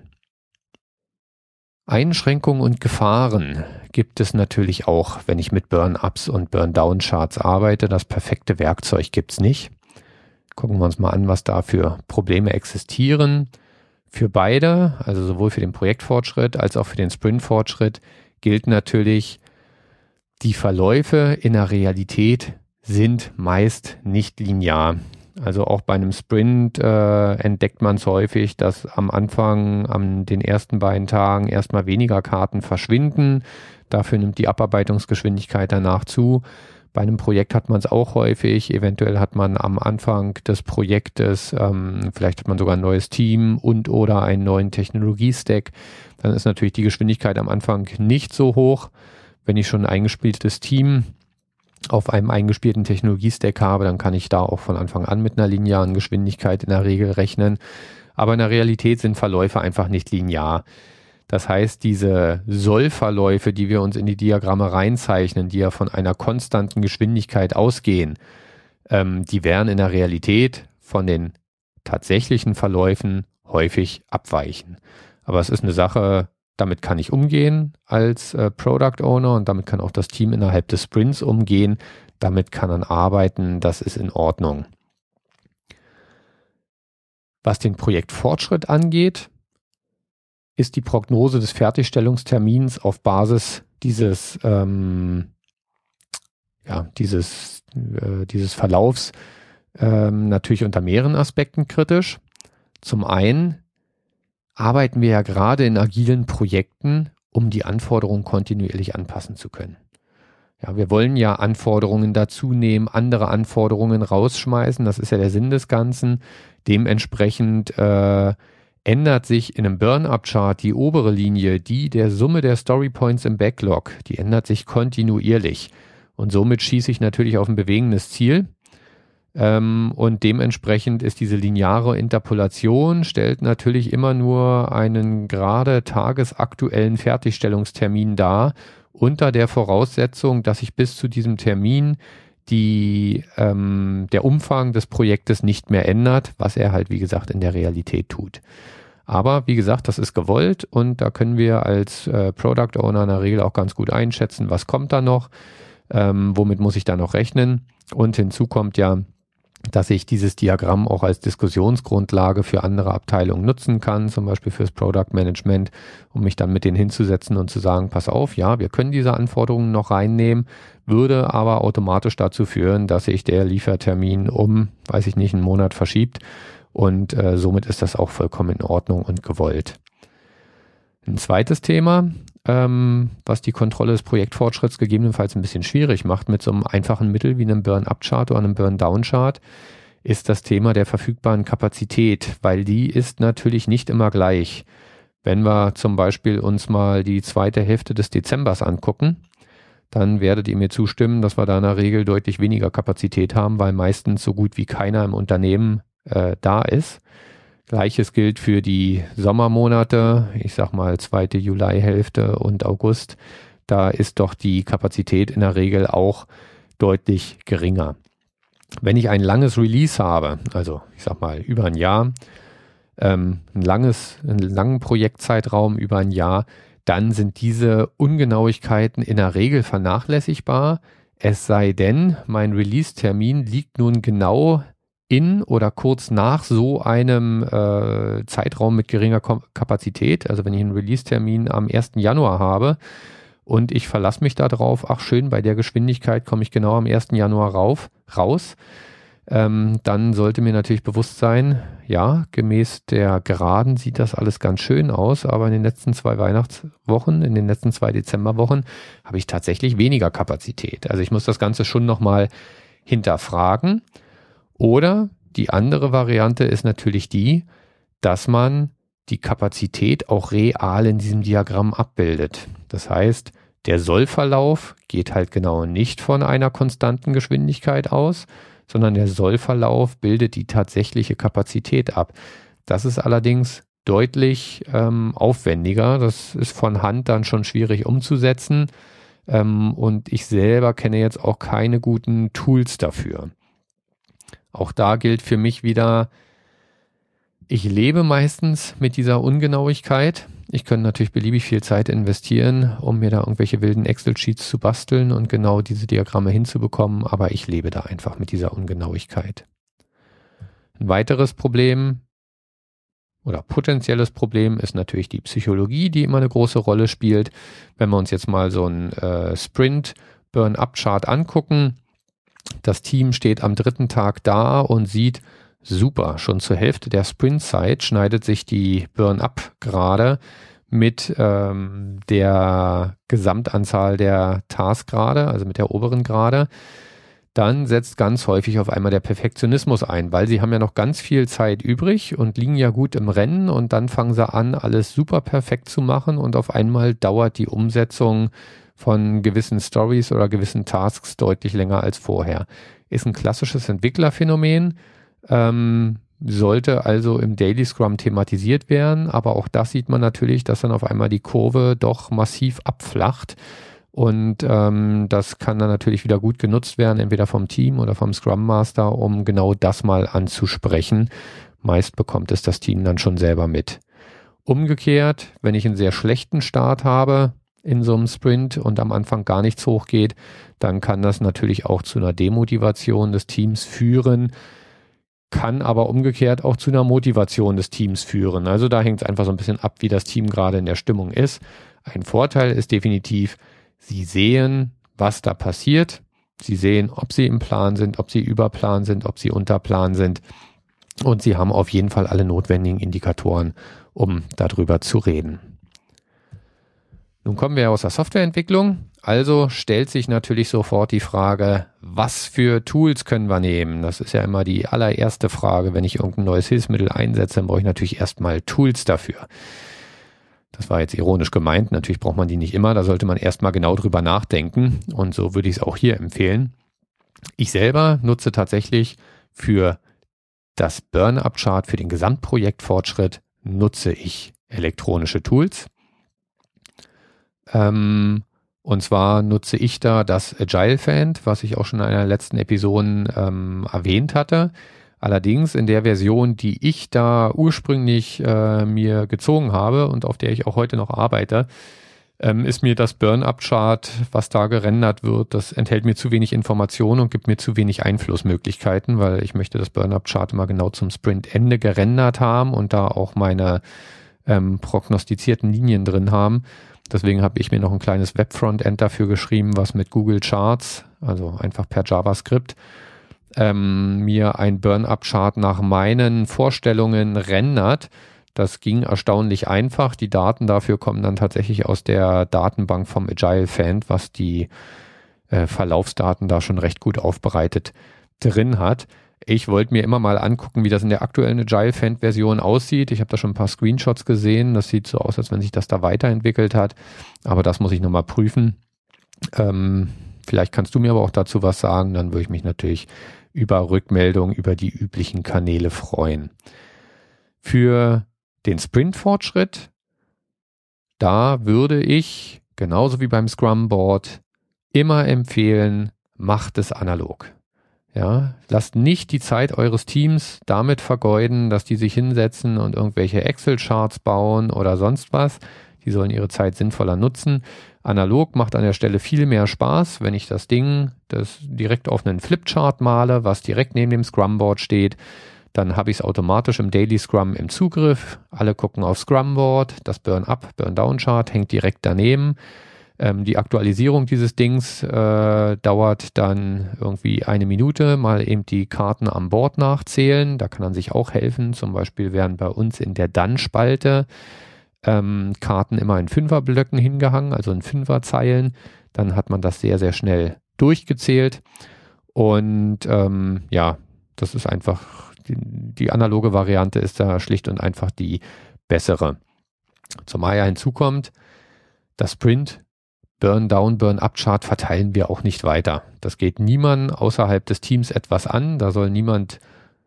Einschränkungen und Gefahren gibt es natürlich auch, wenn ich mit Burn-Ups und Burn-Down-Charts arbeite. Das perfekte Werkzeug gibt's nicht. Gucken wir uns mal an, was da für Probleme existieren. Für beide, also sowohl für den Projektfortschritt als auch für den Sprintfortschritt, gilt natürlich, die Verläufe in der Realität sind meist nicht linear. Also auch bei einem Sprint entdeckt man es häufig, dass am Anfang, an den ersten beiden Tagen erstmal weniger Karten verschwinden. Dafür nimmt die Abarbeitungsgeschwindigkeit danach zu. Bei einem Projekt hat man es auch häufig, eventuell hat man am Anfang des Projektes, vielleicht hat man sogar ein neues Team und oder einen neuen Technologiestack, dann ist natürlich die Geschwindigkeit am Anfang nicht so hoch. Wenn ich schon ein eingespieltes Team auf einem eingespielten Technologiestack habe, dann kann ich da auch von Anfang an mit einer linearen Geschwindigkeit in der Regel rechnen. Aber in der Realität sind Verläufe einfach nicht linear. Das heißt, diese Sollverläufe, die wir uns in die Diagramme reinzeichnen, die ja von einer konstanten Geschwindigkeit ausgehen, die werden in der Realität von den tatsächlichen Verläufen häufig abweichen. Aber es ist eine Sache, damit kann ich umgehen als Product Owner und damit kann auch das Team innerhalb des Sprints umgehen. Damit kann man arbeiten, das ist in Ordnung. Was den Projektfortschritt angeht, ist die Prognose des Fertigstellungstermins auf Basis dieses Verlaufs natürlich unter mehreren Aspekten kritisch. Zum einen arbeiten wir ja gerade in agilen Projekten, um die Anforderungen kontinuierlich anpassen zu können. Ja, wir wollen ja Anforderungen dazu nehmen, andere Anforderungen rausschmeißen. Das ist ja der Sinn des Ganzen. Dementsprechend ändert sich in einem Burn-Up-Chart die obere Linie, die der Summe der Storypoints im Backlog, die ändert sich kontinuierlich. Und somit schieße ich natürlich auf ein bewegendes Ziel. Und dementsprechend ist diese lineare Interpolation, stellt natürlich immer nur einen gerade tagesaktuellen Fertigstellungstermin dar, unter der Voraussetzung, dass sich bis zu diesem Termin der Umfang des Projektes nicht mehr ändert, was er halt, wie gesagt, in der Realität tut. Aber wie gesagt, das ist gewollt und da können wir als Product Owner in der Regel auch ganz gut einschätzen, was kommt da noch, womit muss ich da noch rechnen. Und hinzu kommt ja, dass ich dieses Diagramm auch als Diskussionsgrundlage für andere Abteilungen nutzen kann, zum Beispiel fürs Product Management, um mich dann mit denen hinzusetzen und zu sagen, pass auf, ja, wir können diese Anforderungen noch reinnehmen, würde aber automatisch dazu führen, dass sich der Liefertermin einen Monat verschiebt und somit ist das auch vollkommen in Ordnung und gewollt. Ein zweites Thema, was die Kontrolle des Projektfortschritts gegebenenfalls ein bisschen schwierig macht mit so einem einfachen Mittel wie einem Burn-Up-Chart oder einem Burn-Down-Chart, ist das Thema der verfügbaren Kapazität, weil die ist natürlich nicht immer gleich. Wenn wir zum Beispiel uns mal die zweite Hälfte des Dezembers angucken, dann werdet ihr mir zustimmen, dass wir da in der Regel deutlich weniger Kapazität haben, weil meistens so gut wie keiner im Unternehmen da ist. Gleiches gilt für die Sommermonate, ich sag mal zweite Julihälfte und August. Da ist doch die Kapazität in der Regel auch deutlich geringer. Wenn ich ein langes Release habe, also ich sag mal über ein Jahr, einen langen Projektzeitraum über ein Jahr, dann sind diese Ungenauigkeiten in der Regel vernachlässigbar. Es sei denn, mein Release-Termin liegt nun genau in oder kurz nach so einem Zeitraum mit geringer Kapazität, also wenn ich einen Release-Termin am 1. Januar habe und ich verlasse mich da drauf, ach schön, bei der Geschwindigkeit komme ich genau am 1. Januar raus, dann sollte mir natürlich bewusst sein, ja, gemäß der Geraden sieht das alles ganz schön aus, aber in den letzten 2 Weihnachtswochen, in den letzten 2 Dezemberwochen habe ich tatsächlich weniger Kapazität. Also ich muss das Ganze schon nochmal hinterfragen. Oder die andere Variante ist natürlich die, dass man die Kapazität auch real in diesem Diagramm abbildet. Das heißt, der Sollverlauf geht halt genau nicht von einer konstanten Geschwindigkeit aus, sondern der Sollverlauf bildet die tatsächliche Kapazität ab. Das ist allerdings deutlich aufwendiger. Das ist von Hand dann schon schwierig umzusetzen. Und ich selber kenne jetzt auch keine guten Tools dafür. Auch da gilt für mich wieder, ich lebe meistens mit dieser Ungenauigkeit. Ich könnte natürlich beliebig viel Zeit investieren, um mir da irgendwelche wilden Excel-Sheets zu basteln und genau diese Diagramme hinzubekommen, aber ich lebe da einfach mit dieser Ungenauigkeit. Ein weiteres Problem oder potenzielles Problem ist natürlich die Psychologie, die immer eine große Rolle spielt. Wenn wir uns jetzt mal so einen Sprint-Burn-Up-Chart angucken, das Team steht am 3. Tag da und sieht, super, schon zur Hälfte der Sprint-Zeit schneidet sich die Burn-Up gerade mit der Gesamtanzahl der Taskgrade, also mit der oberen Grade. Dann setzt ganz häufig auf einmal der Perfektionismus ein, weil sie haben ja noch ganz viel Zeit übrig und liegen ja gut im Rennen und dann fangen sie an, alles super perfekt zu machen und auf einmal dauert die Umsetzung von gewissen Stories oder gewissen Tasks deutlich länger als vorher. Ist ein klassisches Entwicklerphänomen, sollte also im Daily Scrum thematisiert werden, aber auch das sieht man natürlich, dass dann auf einmal die Kurve doch massiv abflacht und das kann dann natürlich wieder gut genutzt werden, entweder vom Team oder vom Scrum Master, um genau das mal anzusprechen. Meist bekommt es das Team dann schon selber mit. Umgekehrt, wenn ich einen sehr schlechten Start habe in so einem Sprint und am Anfang gar nichts hochgeht, dann kann das natürlich auch zu einer Demotivation des Teams führen, kann aber umgekehrt auch zu einer Motivation des Teams führen. Also da hängt es einfach so ein bisschen ab, wie das Team gerade in der Stimmung ist. Ein Vorteil ist definitiv, sie sehen, was da passiert. Sie sehen, ob sie im Plan sind, ob sie über Plan sind, ob sie unter Plan sind. Und sie haben auf jeden Fall alle notwendigen Indikatoren, um darüber zu reden. Nun kommen wir aus der Softwareentwicklung. Also stellt sich natürlich sofort die Frage, was für Tools können wir nehmen? Das ist ja immer die allererste Frage. Wenn ich irgendein neues Hilfsmittel einsetze, dann brauche ich natürlich erstmal Tools dafür. Das war jetzt ironisch gemeint. Natürlich braucht man die nicht immer. Da sollte man erstmal genau drüber nachdenken. Und so würde ich es auch hier empfehlen. Ich selber nutze tatsächlich für das Burn-Up-Chart, für den Gesamtprojektfortschritt, nutze ich elektronische Tools. Und zwar nutze ich da das Agile-Fand, was ich auch schon in einer der letzten Episoden erwähnt hatte. Allerdings in der Version, die ich da ursprünglich mir gezogen habe und auf der ich auch heute noch arbeite, ist mir das Burn-Up-Chart, was da gerendert wird, das enthält mir zu wenig Informationen und gibt mir zu wenig Einflussmöglichkeiten, weil ich möchte das Burn-Up-Chart immer genau zum Sprintende gerendert haben und da auch meine prognostizierten Linien drin haben. Deswegen habe ich mir noch ein kleines Web-Frontend dafür geschrieben, was mit Google Charts, also einfach per JavaScript, mir ein Burn-Up-Chart nach meinen Vorstellungen rendert. Das ging erstaunlich einfach. Die Daten dafür kommen dann tatsächlich aus der Datenbank vom Agile-Fand, was die Verlaufsdaten da schon recht gut aufbereitet drin hat. Ich wollte mir immer mal angucken, wie das in der aktuellen Agile-Fand-Version aussieht. Ich habe da schon ein paar Screenshots gesehen. Das sieht so aus, als wenn sich das da weiterentwickelt hat. Aber das muss ich nochmal prüfen. Vielleicht kannst du mir aber auch dazu was sagen. Dann würde ich mich natürlich über Rückmeldungen über die üblichen Kanäle freuen. Für den Sprint-Fortschritt, da würde ich, genauso wie beim Scrum-Board, immer empfehlen, macht es analog. Ja, lasst nicht die Zeit eures Teams damit vergeuden, dass die sich hinsetzen und irgendwelche Excel-Charts bauen oder sonst was. Die sollen ihre Zeit sinnvoller nutzen. Analog macht an der Stelle viel mehr Spaß, wenn ich das direkt auf einen Flipchart male, was direkt neben dem Scrumboard steht. Dann habe ich es automatisch im Daily Scrum im Zugriff. Alle gucken auf Scrumboard. Das Burn-Up, Burn-Down-Chart hängt direkt daneben. Die Aktualisierung dieses Dings dauert dann irgendwie 1 Minute, mal eben die Karten am Board nachzählen. Da kann man sich auch helfen. Zum Beispiel werden bei uns in der Dann-Spalte Karten immer in 5er-Blöcken hingehangen, also in 5er-Zeilen. Dann hat man das sehr, sehr schnell durchgezählt. Und das ist einfach, die analoge Variante ist da schlicht und einfach die bessere. Zumal ja hinzukommt, das Sprint Burn-Down, Burn-Up-Chart verteilen wir auch nicht weiter. Das geht niemandem außerhalb des Teams etwas an. Da soll niemand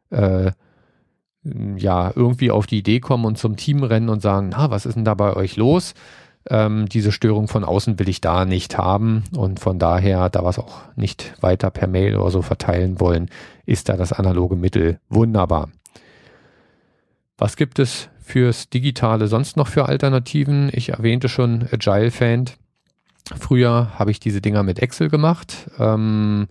irgendwie auf die Idee kommen und zum Team rennen und sagen, na, was ist denn da bei euch los? Diese Störung von außen will ich da nicht haben und von daher, da wir es auch nicht weiter per Mail oder so verteilen wollen, ist da das analoge Mittel wunderbar. Was gibt es fürs Digitale sonst noch für Alternativen? Ich erwähnte schon Agile-Fan. Früher habe ich diese Dinger mit Excel gemacht. Kann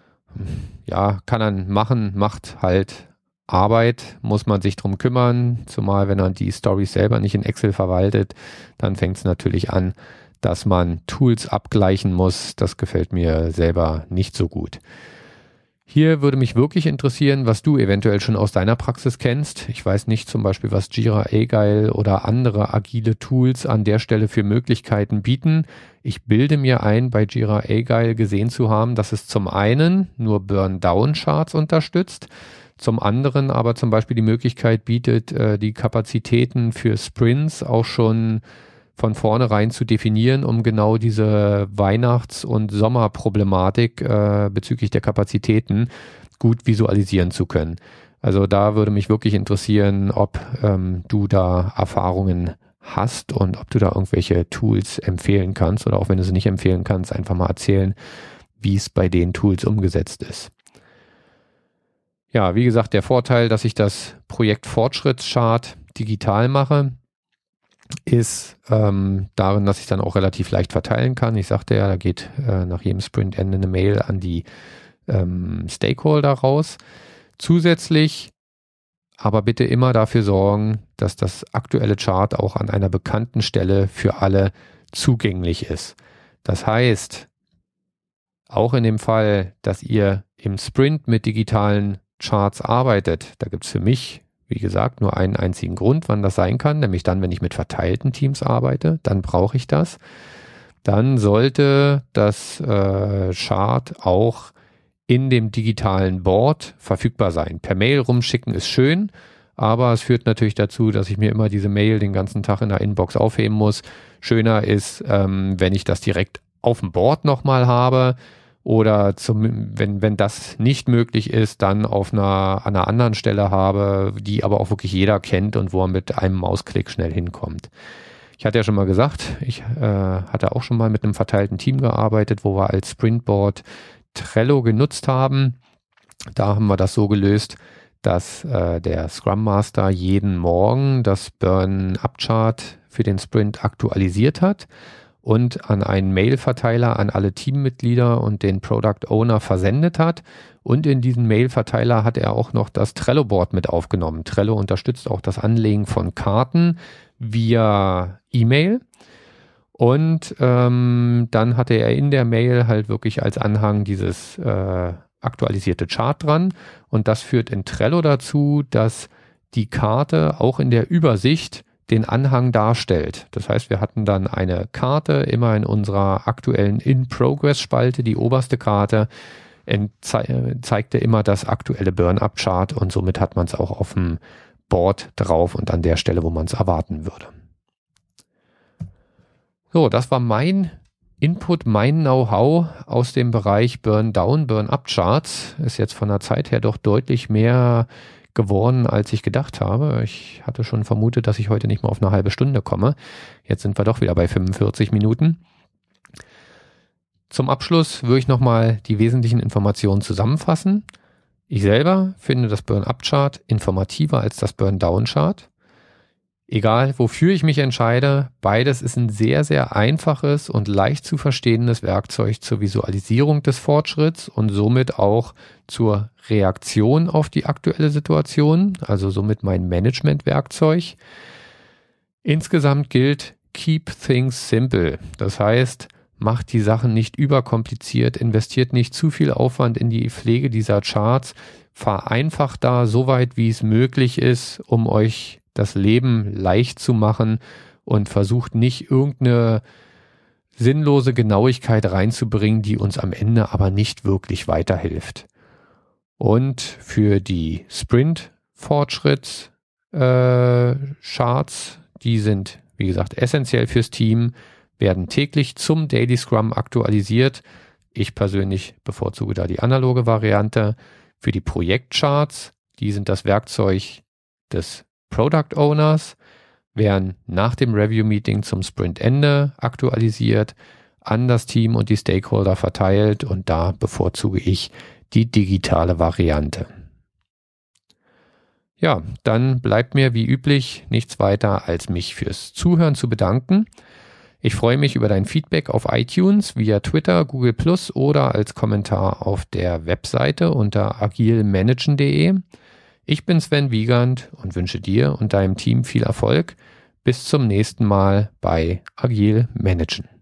man machen, macht halt Arbeit, muss man sich drum kümmern, zumal wenn man die Storys selber nicht in Excel verwaltet, dann fängt es natürlich an, dass man Tools abgleichen muss. Das gefällt mir selber nicht so gut. Hier würde mich wirklich interessieren, was du eventuell schon aus deiner Praxis kennst. Ich weiß nicht zum Beispiel, was Jira Agile oder andere agile Tools an der Stelle für Möglichkeiten bieten. Ich bilde mir ein, bei Jira Agile gesehen zu haben, dass es zum einen nur Burn-Down-Charts unterstützt, zum anderen aber zum Beispiel die Möglichkeit bietet, die Kapazitäten für Sprints auch schon von vornherein zu definieren, um genau diese Weihnachts- und Sommerproblematik bezüglich der Kapazitäten gut visualisieren zu können. Also da würde mich wirklich interessieren, ob du da Erfahrungen hast und ob du da irgendwelche Tools empfehlen kannst oder auch wenn du sie nicht empfehlen kannst, einfach mal erzählen, wie es bei den Tools umgesetzt ist. Ja, wie gesagt, der Vorteil, dass ich das Projekt Fortschrittschart digital mache, ist darin, dass ich dann auch relativ leicht verteilen kann. Ich sagte ja, da geht nach jedem Sprintende eine Mail an die Stakeholder raus. Zusätzlich aber bitte immer dafür sorgen, dass das aktuelle Chart auch an einer bekannten Stelle für alle zugänglich ist. Das heißt, auch in dem Fall, dass ihr im Sprint mit digitalen Charts arbeitet, da gibt es für mich, wie gesagt, nur einen einzigen Grund, wann das sein kann, nämlich dann, wenn ich mit verteilten Teams arbeite, dann brauche ich das. Dann sollte das Chart auch in dem digitalen Board verfügbar sein. Per Mail rumschicken ist schön, aber es führt natürlich dazu, dass ich mir immer diese Mail den ganzen Tag in der Inbox aufheben muss. Schöner ist, wenn ich das direkt auf dem Board nochmal habe oder wenn das nicht möglich ist, dann an einer anderen Stelle habe, die aber auch wirklich jeder kennt und wo er mit einem Mausklick schnell hinkommt. Ich hatte ja schon mal gesagt, ich hatte auch schon mal mit einem verteilten Team gearbeitet, wo wir als Sprintboard Trello genutzt haben. Da haben wir das so gelöst, dass der Scrum Master jeden Morgen das Burn-Up-Chart für den Sprint aktualisiert hat und an einen Mail-Verteiler an alle Teammitglieder und den Product Owner versendet hat. Und in diesen Mail-Verteiler hat er auch noch das Trello-Board mit aufgenommen. Trello unterstützt auch das Anlegen von Karten via E-Mail. Und dann hatte er in der Mail halt wirklich als Anhang dieses aktualisierte Chart dran. Und das führt in Trello dazu, dass die Karte auch in der Übersicht den Anhang darstellt. Das heißt, wir hatten dann eine Karte immer in unserer aktuellen In-Progress-Spalte, die oberste Karte zeigte immer das aktuelle Burn-Up-Chart und somit hat man es auch auf dem Board drauf und an der Stelle, wo man es erwarten würde. So, das war mein Input, mein Know-how aus dem Bereich Burn-Down, Burn-Up-Charts. Ist jetzt von der Zeit her doch deutlich mehr geworden, als ich gedacht habe. Ich hatte schon vermutet, dass ich heute nicht mal auf eine halbe Stunde komme. Jetzt sind wir doch wieder bei 45 Minuten. Zum Abschluss würde ich nochmal die wesentlichen Informationen zusammenfassen. Ich selber finde das Burn-Up-Chart informativer als das Burn-Down-Chart. Egal, wofür ich mich entscheide, beides ist ein sehr, sehr einfaches und leicht zu verstehendes Werkzeug zur Visualisierung des Fortschritts und somit auch zur Reaktion auf die aktuelle Situation, also somit mein Management-Werkzeug. Insgesamt gilt, keep things simple. Das heißt, macht die Sachen nicht überkompliziert, investiert nicht zu viel Aufwand in die Pflege dieser Charts, vereinfacht da so weit, wie es möglich ist, um euch das Leben leicht zu machen und versucht nicht irgendeine sinnlose Genauigkeit reinzubringen, die uns am Ende aber nicht wirklich weiterhilft. Und für die Sprint-Fortschritts-Charts, die sind, wie gesagt, essentiell fürs Team, werden täglich zum Daily Scrum aktualisiert. Ich persönlich bevorzuge da die analoge Variante. Für die Projektcharts, die sind das Werkzeug des Product Owners, werden nach dem Review-Meeting zum Sprintende aktualisiert, an das Team und die Stakeholder verteilt und da bevorzuge ich die digitale Variante. Ja, dann bleibt mir wie üblich nichts weiter, als mich fürs Zuhören zu bedanken. Ich freue mich über dein Feedback auf iTunes, via Twitter, Google+ oder als Kommentar auf der Webseite unter agilmanagen.de. Ich bin Sven Wiegand und wünsche dir und deinem Team viel Erfolg. Bis zum nächsten Mal bei Agil Managen.